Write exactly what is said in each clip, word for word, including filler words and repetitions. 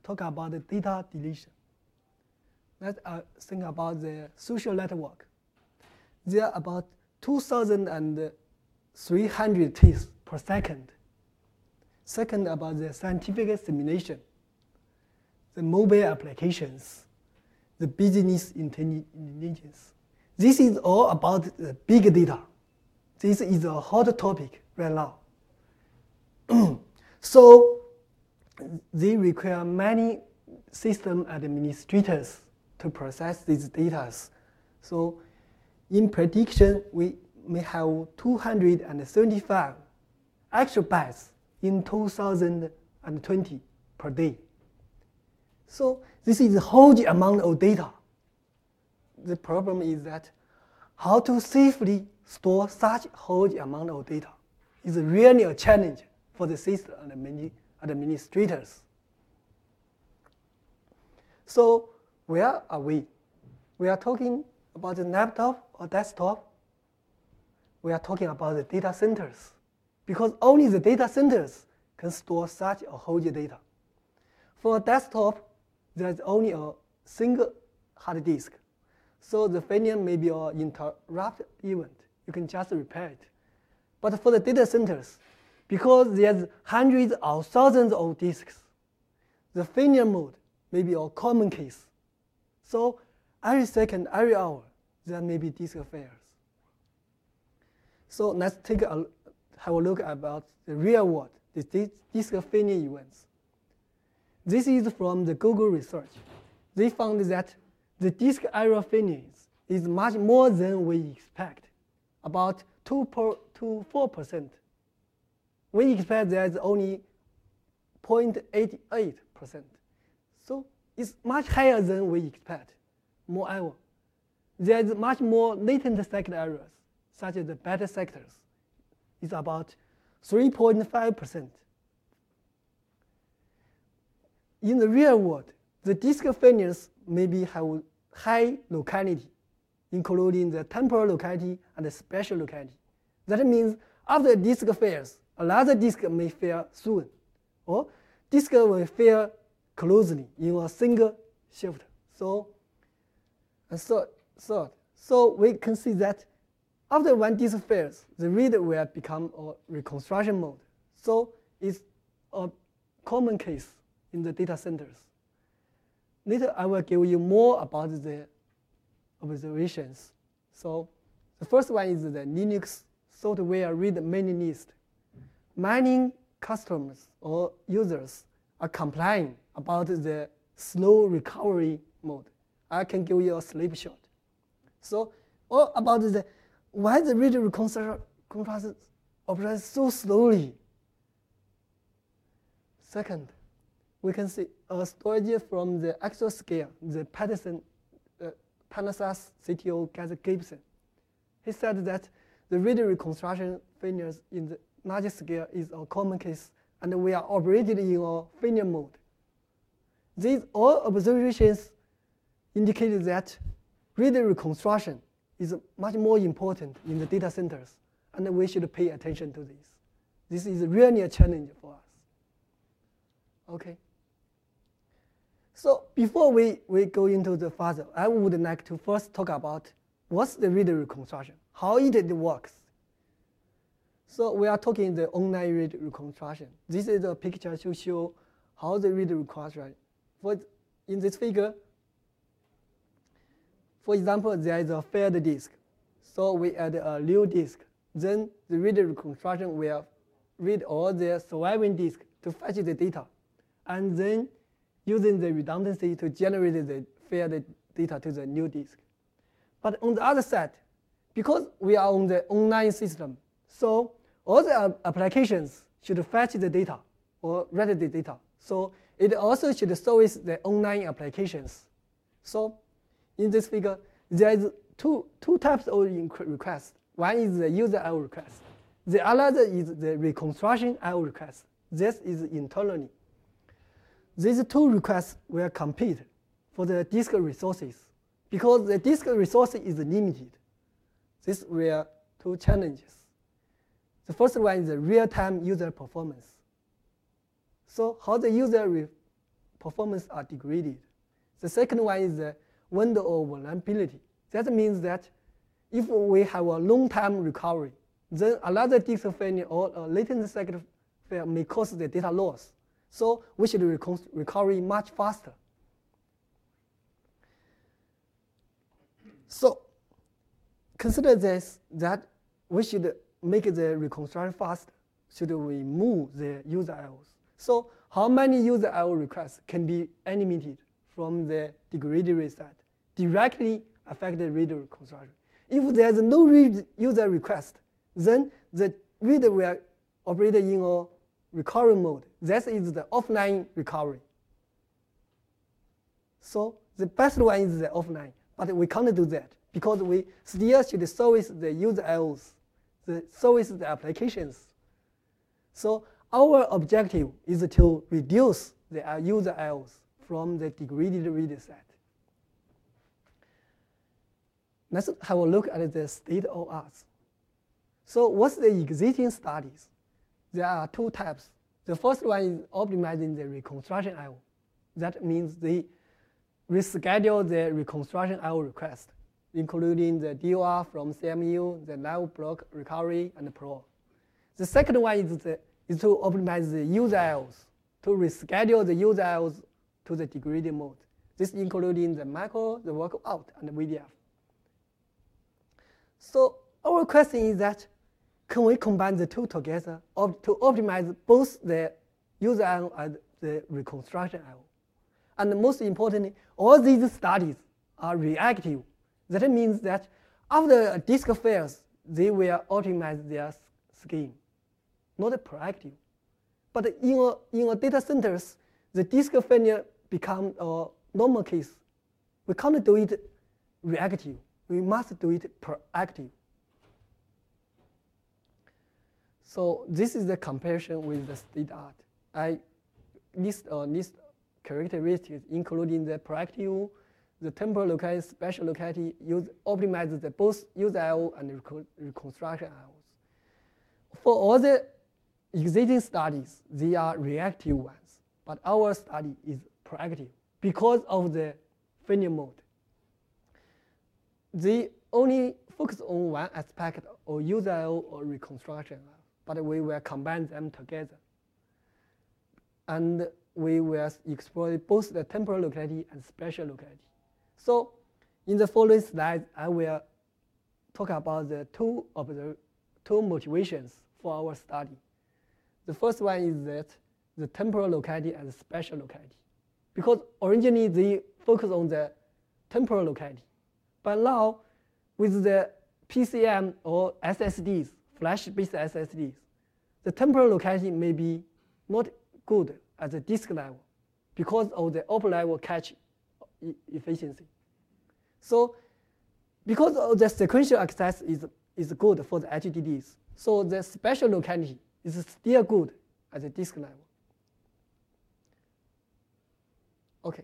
talk about the data deletion. Let's uh, think about the social network. There are about two thousand three hundred tweets per second. Second, about the scientific simulation, the mobile applications, the business intelligence. This is all about the big data. This is a hot topic right now. So they require many system administrators to process these data. So in prediction, we may have two hundred seventy-five exabytes in two thousand twenty per day. So this is a huge amount of data. The problem is that how to safely store such huge amount of data is really a challenge for the system administrators. So where are we? We are talking about the laptop or desktop. We are talking about the data centers, because only the data centers can store such a huge data. For a desktop, there's only a single hard disk. So the failure may be an interrupt event. You can just repair it. But for the data centers, because there's hundreds or thousands of disks, the failure mode may be a common case. So every second, every hour, there may be disk failures. So let's take a, have a look about the real world, the disk failure events. This is from the Google research. They found that the disk error failures is much more than we expect, about two to four percent. We expect there's only zero point eight eight percent. So it's much higher than we expect. Moreover, there's much more latent sector errors, such as the beta sectors. It's about three point five percent. In the real world, the disk failures maybe have high locality, including the temporal locality and the spatial locality. That means after a disk fails, another disk may fail soon, or disk will fail closely in a single shift. So, and third, third, so we can see that after one disk fails, the read will become a reconstruction mode. So it's a common case in the data centers. Later, I will give you more about the observations. So the first one is the Linux software read mailing list. Many customers or users are complaining about the slow recovery mode. I can give you a snapshot. So all about the why the read reconstruction operates so slowly. Second, we can see a storage from the actual scale, the Patterson, uh, Panasas C T O Gary Gibson. He said that the read reconstruction failures in the large scale is a common case, and we are operating in a failure mode. These all observations indicate that read reconstruction is much more important in the data centers, and we should pay attention to this. This is really a challenge for us. Okay. So before we, we go into the further, I would like to first talk about what's the read reconstruction, how it works. So we are talking the online read reconstruction. This is a picture to show how the read reconstruction. For in this figure, for example, there is a failed disk. So we add a new disk. Then the read reconstruction will read all the surviving disk to fetch the data, and then using the redundancy to generate the failed data to the new disk. But on the other side, because we are on the online system, so all the applications should fetch the data or read the data. So it also should service the online applications. So in this figure, there is two, two types of requests. One is the user I O request. The other is the reconstruction I O request. This is internally. These two requests will compete for the disk resources. Because the disk resource is limited, these were two challenges. The first one is the real-time user performance. So how the user performance are degraded. The second one is the window of vulnerability. That means that if we have a long-time recovery, then another disk failure or a latent circuit failure may cause the data loss. So we should recover much faster. So consider this, that we should make the reconstruction fast. Should we move the user I Os? So how many user I O requests can be animated from the degraded read set directly affect the reader reconstruction? If there is no read user request, then the reader will operate in a recovery mode. That is the offline recovery. So the best one is the offline, but we can't do that because we still should service the user I Os, the service the applications. So our objective is to reduce the user I Os from the degraded reader set. Let's have a look at the state of art. So what's the existing studies? There are two types. The first one is optimizing the reconstruction I O. That means they reschedule the reconstruction I O request, including the D O R from C M U, the live block recovery, and parole. The second one is, the, is to optimize the user I Os, to reschedule the user I Os to the degraded mode. This including the macro, the workout, and the V D F. So our question is that, can we combine the two together op to optimize both the user I O and the reconstruction I O? And most importantly, all these studies are reactive. That means that after a disk fails, they will optimize their scheme, not proactive. But in a, in a data centers, the disk failure becomes a normal case. We can't do it reactive. We must do it proactive. So this is the comparison with the state art. I list a list characteristics, including the proactive, the temporal locality, spatial locality, use optimize the both user I O and reconstruction I Os. For all the existing studies, they are reactive ones, but our study is proactive because of the failure mode. They only focus on one aspect of user I O or reconstruction I O, but we will combine them together. And we will explore both the temporal locality and spatial locality. So in the following slides, I will talk about the two, of the two motivations for our study. The first one is that the temporal locality and the spatial locality. Because originally they focus on the temporal locality. But now with the P C M or S S Ds, flash-based S S Ds, the temporal locality may be not good at the disk level because of the upper level cache efficiency. So because of the sequential access is, is good for the H D Ds, so the spatial locality is still good at the disk level. Okay.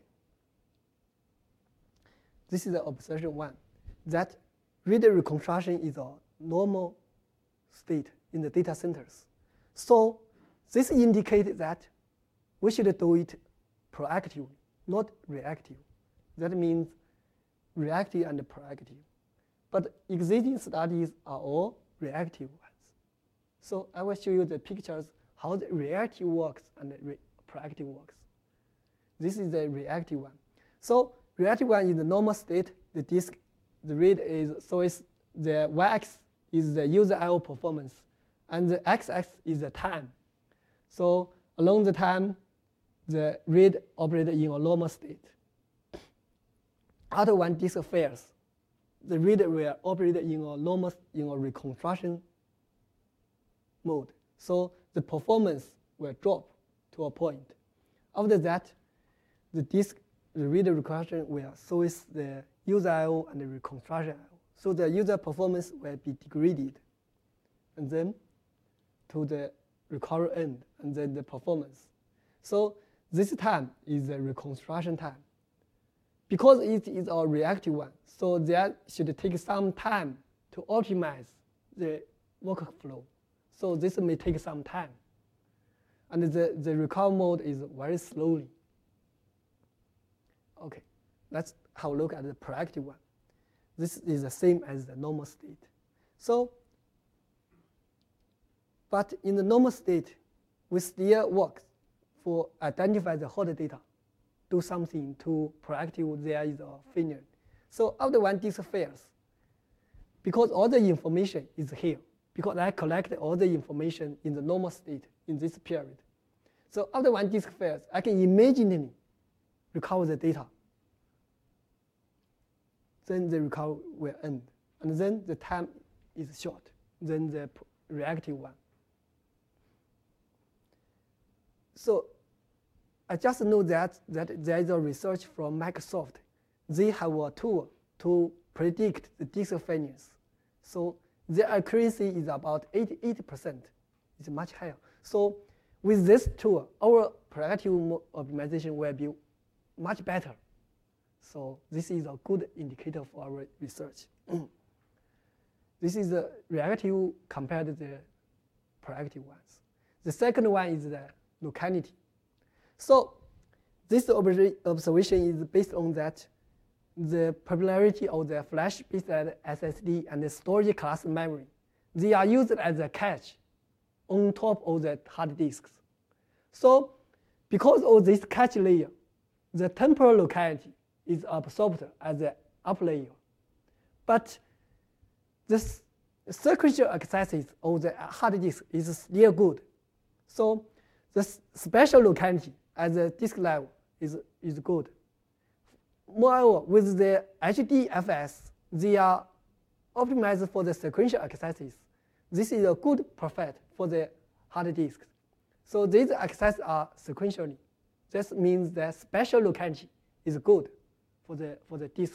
This is the observation one, that reader reconstruction is a normal state in the data centers. So this indicates that we should do it proactively, not reactive. That means reactive and proactive. But existing studies are all reactive ones. So I will show you the pictures how the reactive works and the re proactive works. This is the reactive one. So reactive one is the normal state. The disk, the read is, so it's the y-axis is the user I O performance, and the x-axis is the time. So along the time, the read operated in a normal state. After one disk fails, the reader will operate in a normal, in a reconstruction mode. So the performance will drop to a point. After that, the disk, the reader reconstruction will service the user I O and the reconstruction I O. So the user performance will be degraded, and then to the recovery end, and then the performance. So this time is the reconstruction time. Because it is a reactive one, so that should take some time to optimize the workflow. So this may take some time. And the, the recovery mode is very slowly. Okay, let's have a look at the proactive one. This is the same as the normal state. So, but in the normal state, we still work for identify the hot data, do something to proactive there is a failure. So after one disk fails, because all the information is here, because I collected all the information in the normal state in this period. So after one disk fails, I can immediately recover the data. Then the recovery will end. And then the time is short than the reactive one. So I just know that, that there is a research from Microsoft. They have a tool to predict the disk failures. So their accuracy is about eighty percent. It's much higher. So with this tool, our proactive optimization will be much better. So this is a good indicator for our research. This is the reactive compared to the proactive ones. The second one is the locality. So this observation is based on that the popularity of the flash-based S S D and the storage class memory. They are used as a cache on top of the hard disks. So because of this cache layer, the temporal locality is absorbed as the upper layer. But the sequential accesses of the hard disk is still good. So the spatial locality at the disk level is, is good. Moreover, with the H D F S, they are optimized for the sequential accesses. This is a good perfect for the hard disk. So these accesses are sequentially. This means the spatial locality is good for the, for the disk.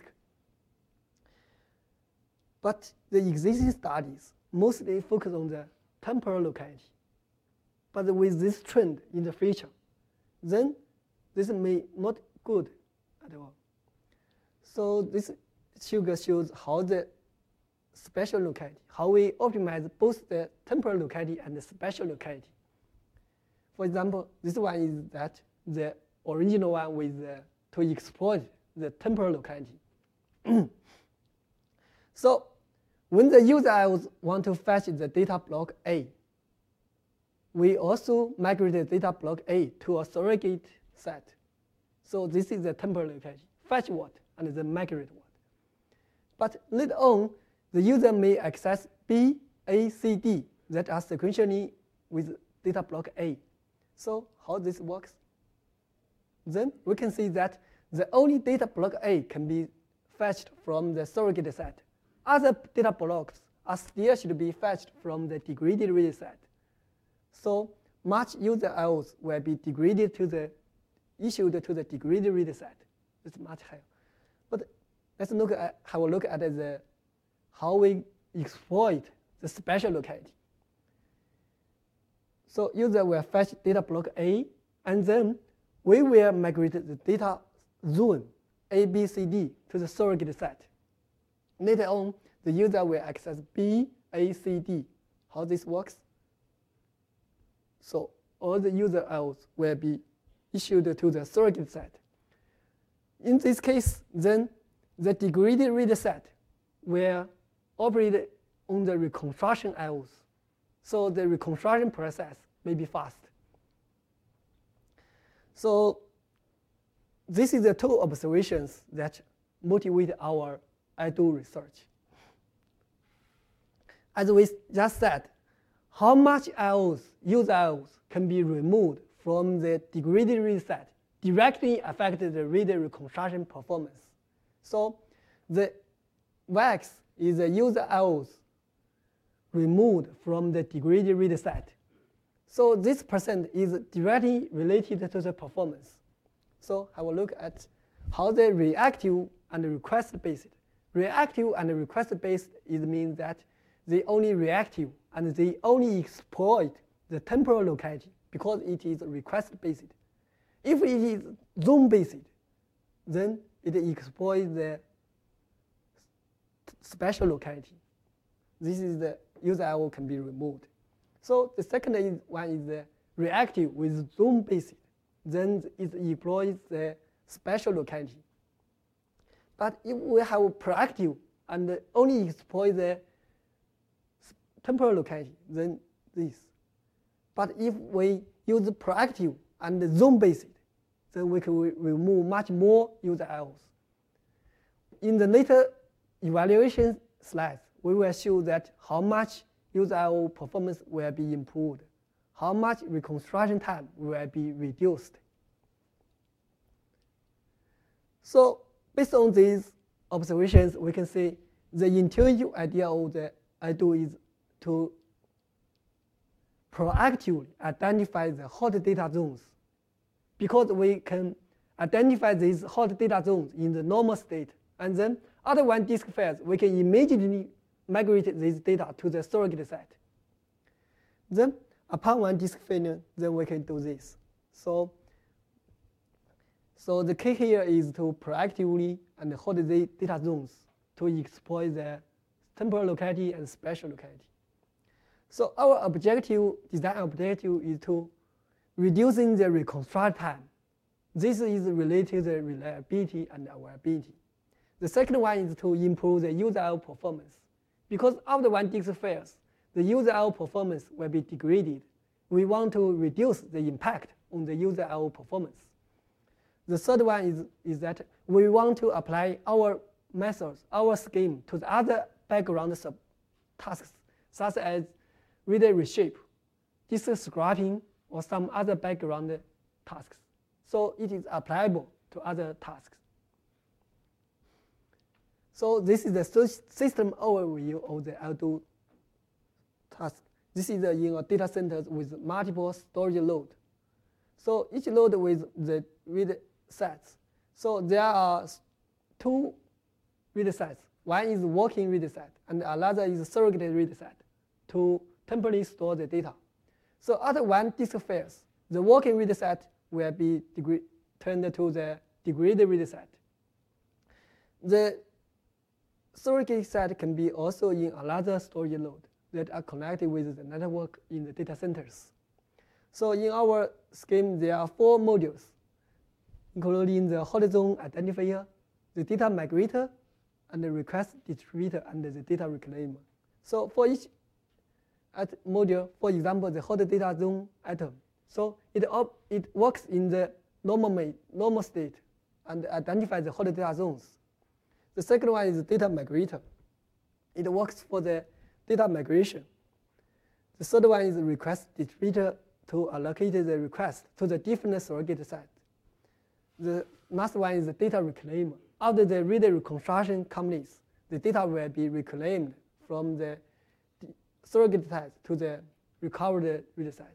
But the existing studies mostly focus on the temporal locality. But with this trend in the future, then this may not good at all. So this figure shows how the spatial locality, how we optimize both the temporal locality and the spatial locality. For example, this one is that the original one with the, to exploit the temporal locality. So when the user want to fetch the data block A, we also migrate the data block A to a surrogate set. So this is the temporal locality. Fetch what and then migrate what. But later on, the user may access B, A, C, D that are sequentially with data block A. So how this works? Then we can see that the only data block A can be fetched from the surrogate set. Other data blocks are still should be fetched from the degraded read set. So much user I Os will be degraded to the issued to the degraded read set. It's much higher. But let's look at have a look at the how we exploit the spatial locality. So user will fetch data block A, and then we will migrate the data zone A, B, C, D to the surrogate set. Later on, the user will access B, A, C, D. How this works? So all the user I Os will be issued to the surrogate set. In this case, then the degraded read set will operate on the reconstruction I Os. So the reconstruction process may be fast. So this is the two observations that motivate our I D O research. As we just said, how much I Os, user I Os, can be removed from the degraded read set directly affects the read reconstruction performance. So the wax is the user I Os removed from the degraded read set. So this percent is directly related to the performance. So I will look at how the reactive and request-based. Reactive and request-based is means that they only reactive and they only exploit the temporal locality because it is request-based. If it is zone-based, then it exploits the spatial locality. This is the user I O can be removed. So the second is, one is the reactive with zone-based. Then it employs the spatial locality. But if we have proactive and only exploit the temporal locality, then this. But if we use proactive and zone-based, then we can re remove much more user errors. In the later evaluation slides, we will show that how much user error performance will be improved, how much reconstruction time will be reduced. So based on these observations, we can say the intuitive idea of the I D O is to proactively identify the hot data zones, because we can identify these hot data zones in the normal state, and then other one disk files, we can immediately migrate this data to the surrogate site. Then upon one disk failure, then we can do this. So, so the key here is to proactively and hot the data zones to exploit the temporal locality and spatial locality. So our objective, design objective, is to reducing the reconstruct time. This is related to the reliability and availability. The second one is to improve the user error performance. Because after one disk fails, the user error performance will be degraded. We want to reduce the impact on the user error performance. The third one is, is that we want to apply our methods, our scheme, to the other background sub tasks, such as reader reshape, disk scrapping, or some other background tasks. So it is applicable to other tasks. So this is the system overview of the I D O task. This is in a data center with multiple storage load. So each load with the read sets. So there are two read sets. One is working read set, and another is surrogate read set to temporarily store the data. So after one disk fails, the working read set will be turned to the degraded read set. The surrogate set can be also in another storage node that are connected with the network in the data centers. So in our scheme, there are four modules, including the hot zone identifier, the data migrator, and the request distributor, and the data reclaimer. So for each module, for example, the hot data zone item, so it, op it works in the normal, normal state and identifies the hot data zones. The second one is the data migrator. It works for the data migration. The third one is the request distributor to allocate the request to the different surrogate site. The last one is the data reclaimer. After the reader reconstruction completes, the data will be reclaimed from the surrogate site to the recovered reader site.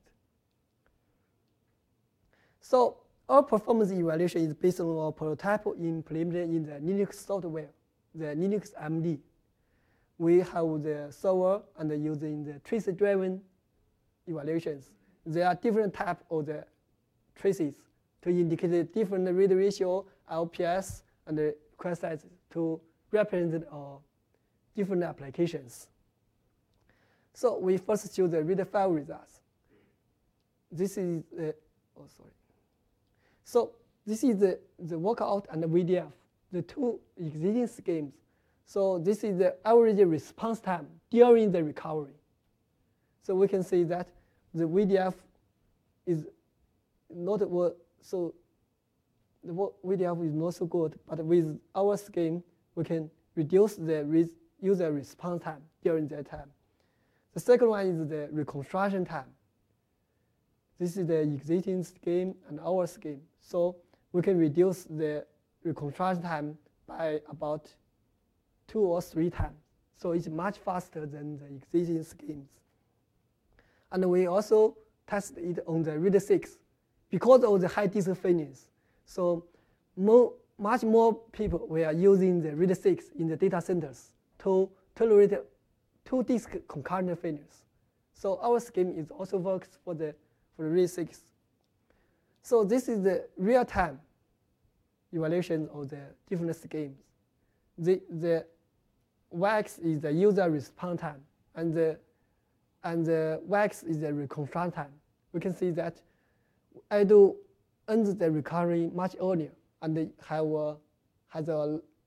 So our performance evaluation is based on our prototype implemented in the Linux software, the Linux M D. We have the server and using the trace-driven evaluations. There are different types of the traces to indicate the different read ratio, L P S, and the request size to represent our different applications. So we first show the read file results. This is the, oh sorry. So this is the, the workout and the V D F, the two existing schemes. So this is the average response time during the recovery. So we can see that the V D F is not so the V D F is not so good, but with our scheme, we can reduce the user response time during that time. The second one is the reconstruction time. This is the existing scheme and our scheme. So we can reduce the reconstruction time by about two or three times. So it's much faster than the existing schemes. And we also test it on the read six because of the high disk failures. So more, much more people were using the read six in the data centers to tolerate two disk concurrent failures. So our scheme is also works for the for the read six. So this is the real-time evaluation of the different schemes. The the Y-axis is the user response time, and the and the Y-axis is the reconstruction time. We can see that I do ends the recovery much earlier and have a, has a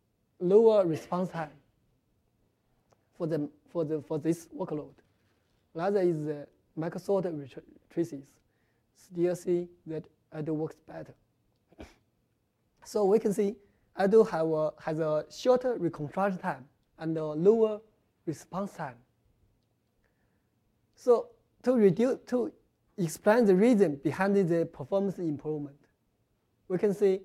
lower response time for the for the for this workload. Another is the Microsoft traces. Still see that Edu works better. So we can see Edu have a, has a shorter reconstruction time and a lower response time. So to reduce to explain the reason behind the performance improvement, we can see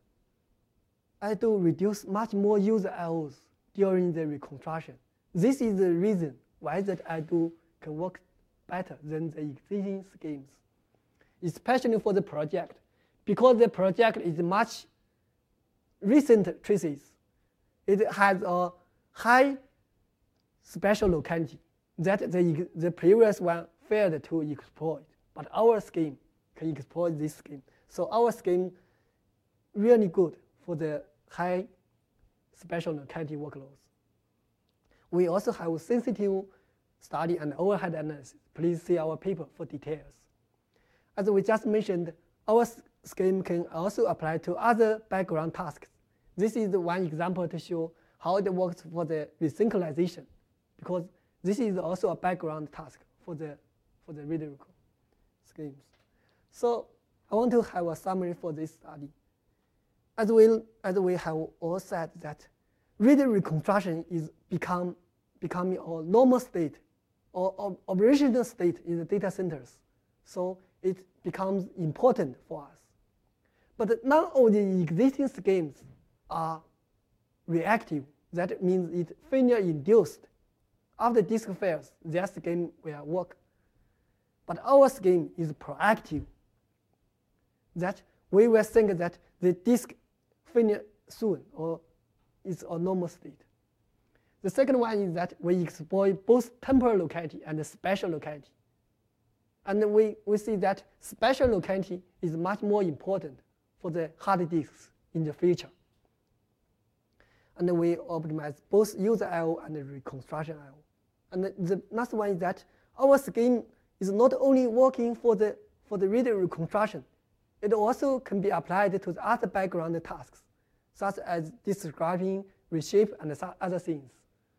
Edu reduce much more user errors during the reconstruction. This is the reason why that Edu can work better than the existing schemes, especially for the project, because the project is much recent traces. It has a high special locality that the, the previous one failed to exploit, but our scheme can exploit this scheme. So our scheme really good for the high special locality workloads. We also have sensitive study and overhead analysis. Please see our paper for details. As we just mentioned, our scheme can also apply to other background tasks. This is one example to show how it works for the resynchronization, because this is also a background task for the for the reader schemes. So I want to have a summary for this study. As we as we have all said that reader reconstruction is become becoming a normal state or, or operational state in the data centers. So it becomes important for us. But not all the existing schemes are reactive. That means it failure induced. After disk fails, their scheme will work. But our scheme is proactive. That we will think that the disk failure soon, or it's a normal state. The second one is that we exploit both temporal locality and spatial locality. And we, we see that spatial locality is much more important for the hard disks in the future. And we optimize both user I O and reconstruction I O. And the last one is that our scheme is not only working for the, for the reader reconstruction, it also can be applied to the other background tasks, such as describing, reshape, and other things.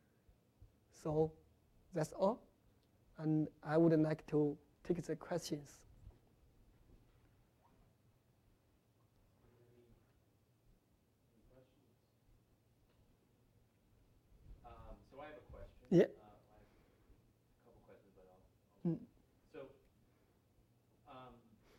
So that's all. And I would like to take the questions. Um, so I have a question. Yeah. Uh, I have a couple questions, but I'll. I'll Mm. So, um,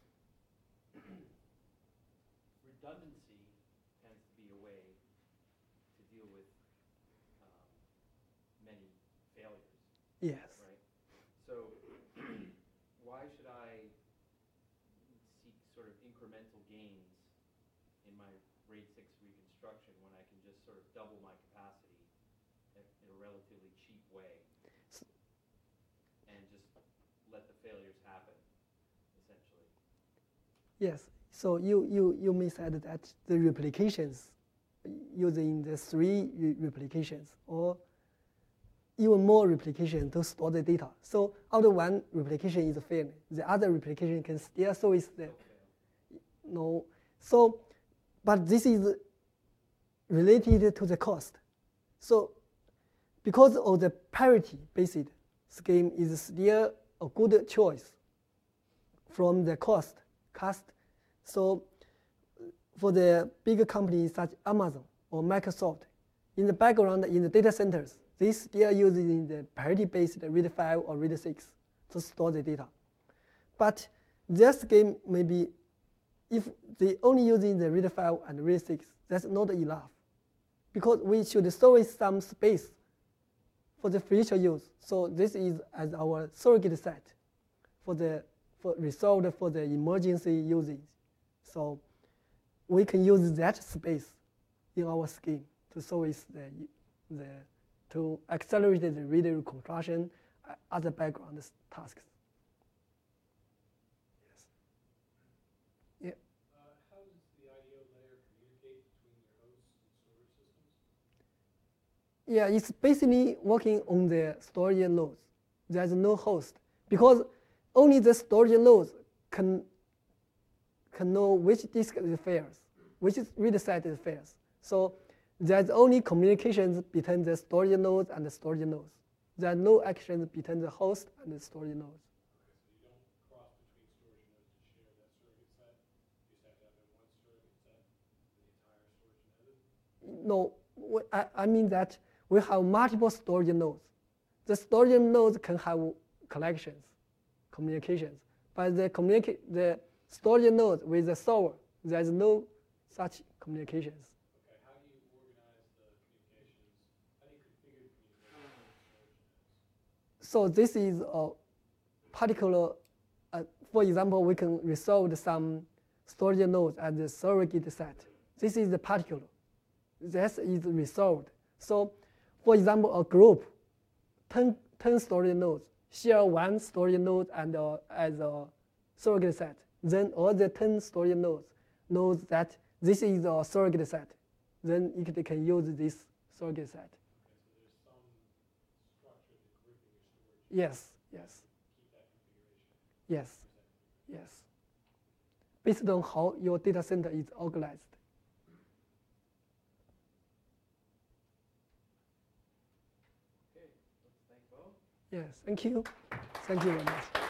redundancy tends to be a way to deal with um, many failures, Yes. right? So, why should I seek sort of incremental gains in my RAID six reconstruction when I can just sort of double my capacity in a relatively cheap way and just let the failures happen, essentially? Yes. So you, you, you may said that the replications using the three re replications or even more replication to store the data. So after one replication is failed, the other replication can still service the Okay. no. So, but this is related to the cost. So because of the parity-based scheme is still a good choice from the cost. cost. So for the bigger companies such as Amazon or Microsoft, in the background in the data centers, they still using the parity-based RAID five or RAID six to store the data. But their scheme may be, if they only using the RAID five and RAID six, that's not enough. Because we should store some space for the future use. So this is as our surrogate set for the for reserved for the emergency usage. So we can use that space in our scheme to service the the to accelerate the reader reconstruction, uh, other background tasks. Yes. Yeah. Uh, how does the I D O layer communicate between your hosts and storage systems? Yeah, it's basically working on the storage nodes. There's no host because only the storage nodes can can know which disk it fails, which read set it fails. So There's only communications between the storage nodes and the storage nodes. There are no actions between the host and the storage nodes. Okay, so you don't cross between storage nodes to share that surrogate set? You just have to have one surrogate set for the entire storage node? No, wh- I, I mean that we have multiple storage nodes. The storage nodes can have collections, communications, but the, communica- the storage node with the server, there is no such communications. Okay, how do you organize the communications? How do you configure the communications with storage nodes? So this is a particular, uh, for example, we can resolve some storage nodes as the surrogate set. This is the particular. This is resolved. So for example, a group, ten, ten storage nodes, share one storage node and uh, as a surrogate set. Then all the ten storage nodes knows that this is a surrogate set. Then it can use this surrogate set. Okay, so there's some structure to grouping your storage. Yes, yes, Keep that configuration. yes, Use that configuration. yes. Based on how your data center is organized. Okay, let's thank Bo. Yes, thank you. Thank you very much.